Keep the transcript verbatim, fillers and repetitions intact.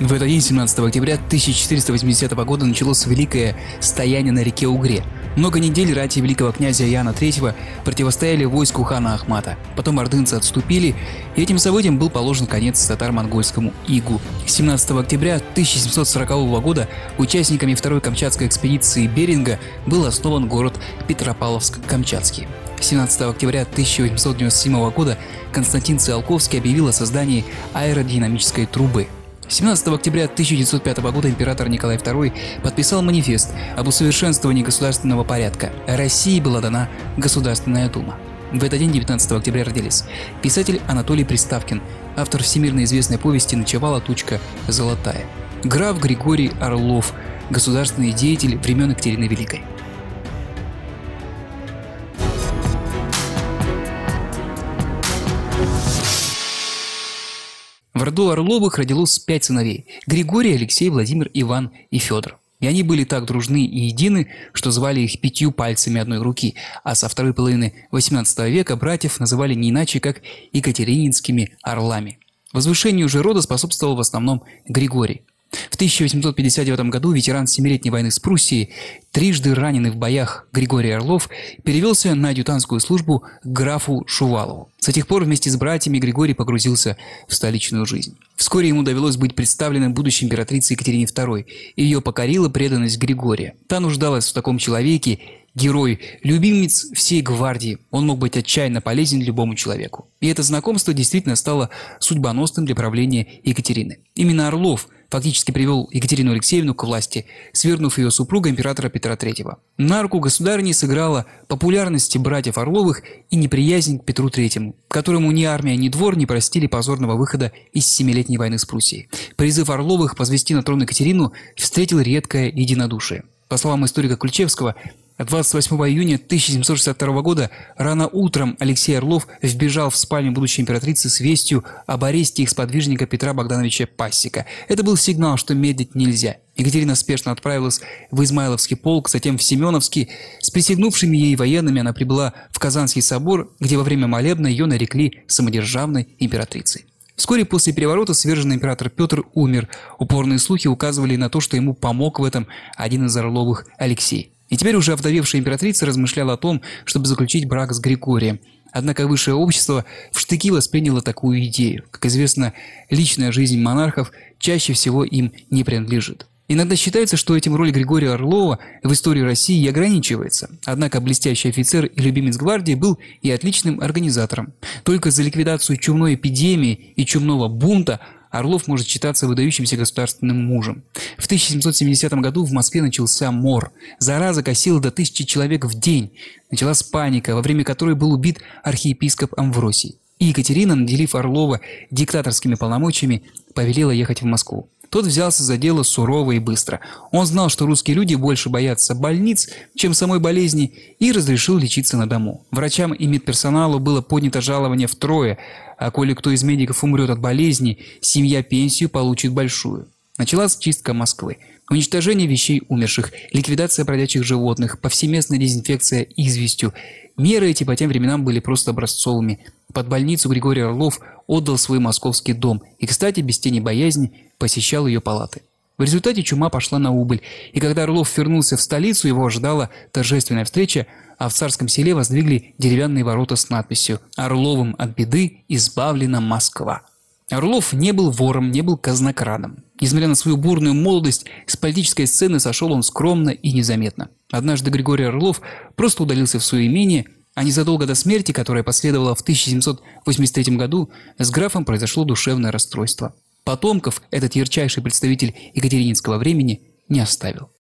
В этот день, семнадцатого октября тысяча четыреста восьмидесятого года, началось Великое стояние на реке Угре. Много недель рати великого князя Яна третьего противостояли войску хана Ахмата. Потом ордынцы отступили, и этим событием был положен конец татаро-монгольскому игу. семнадцатого октября тысяча семьсот сорокового года участниками второй Камчатской экспедиции Беринга был основан город Петропавловск-Камчатский. семнадцатого октября тысяча восемьсот девяносто седьмого года Константин Циолковский объявил о создании аэродинамической трубы. семнадцатого октября тысяча девятьсот пятого года император Николай второй подписал манифест об усовершенствовании государственного порядка. России была дана Государственная дума. В этот день, девятнадцатого октября, родились писатель Анатолий Приставкин, автор всемирно известной повести «Ночевала тучка золотая», граф Григорий Орлов, государственный деятель времен Екатерины Великой. В роду Орловых родилось пять сыновей – Григорий, Алексей, Владимир, Иван и Федор. И они были так дружны и едины, что звали их пятью пальцами одной руки, а со второй половины восемнадцатого века братьев называли не иначе, как екатерининскими орлами. Возвышению же рода способствовал в основном Григорий. В тысяча восемьсот пятьдесят девятом году ветеран Семилетней войны с Пруссией, трижды раненый в боях Григорий Орлов, перевелся на адъютантскую службу к графу Шувалову. С тех пор вместе с братьями Григорий погрузился в столичную жизнь. Вскоре ему довелось быть представленным будущей императрицей Екатерине второй, и ее покорила преданность Григория. Та нуждалась в таком человеке, герой, любимец всей гвардии. Он мог быть отчаянно полезен любому человеку. И это знакомство действительно стало судьбоносным для правления Екатерины. Именно Орлов фактически привел Екатерину Алексеевну к власти, свергнув ее супруга императора Петра третьего. На руку государыни сыграла популярность братьев Орловых и неприязнь к Петру третьему, которому ни армия, ни двор не простили позорного выхода из Семилетней войны с Пруссией. Призыв Орловых возвести на трон Екатерину встретил редкое единодушие. По словам историка Ключевского, двадцать восьмого июня тысяча семьсот шестьдесят второго года рано утром Алексей Орлов вбежал в спальню будущей императрицы с вестью об аресте их сподвижника Петра Богдановича Пассика. Это был сигнал, что медлить нельзя. Екатерина спешно отправилась в Измайловский полк, затем в Семеновский. С присягнувшими ей военными она прибыла в Казанский собор, где во время молебна ее нарекли самодержавной императрицей. Вскоре после переворота сверженный император Петр умер. Упорные слухи указывали на то, что ему помог в этом один из Орловых, Алексей. И теперь уже овдовевшая императрица размышляла о том, чтобы заключить брак с Григорием. Однако высшее общество в штыки восприняло такую идею. Как известно, личная жизнь монархов чаще всего им не принадлежит. Иногда считается, что этим роль Григория Орлова в истории России и ограничивается. Однако блестящий офицер и любимец гвардии был и отличным организатором. Только за ликвидацию чумной эпидемии и чумного бунта Орлов может считаться выдающимся государственным мужем. В тысяча семьсот семидесятом году в Москве начался мор. Зараза косила до тысячи человек в день. Началась паника, во время которой был убит архиепископ Амвросий. И Екатерина, наделив Орлова диктаторскими полномочиями, повелела ехать в Москву. Тот взялся за дело сурово и быстро. Он знал, что русские люди больше боятся больниц, чем самой болезни, и разрешил лечиться на дому. Врачам и медперсоналу было поднято жалование втрое, а коли кто из медиков умрет от болезни, семья пенсию получит большую. Началась чистка Москвы. Уничтожение вещей умерших, ликвидация бродячих животных, повсеместная дезинфекция известью. Меры эти по тем временам были просто образцовыми. Под больницу Григорий Орлов отдал свой московский дом и, кстати, без тени боязни посещал ее палаты. В результате чума пошла на убыль, и когда Орлов вернулся в столицу, его ожидала торжественная встреча, а в Царском селе воздвигли деревянные ворота с надписью «Орловым от беды избавлена Москва». Орлов не был вором, не был казнокрадом. Несмотря на свою бурную молодость, с политической сцены сошел он скромно и незаметно. Однажды Григорий Орлов просто удалился в свое имение, а незадолго до смерти, которая последовала в тысяча семьсот восемьдесят третьем году, с графом произошло душевное расстройство. Потомков этот ярчайший представитель екатерининского времени не оставил.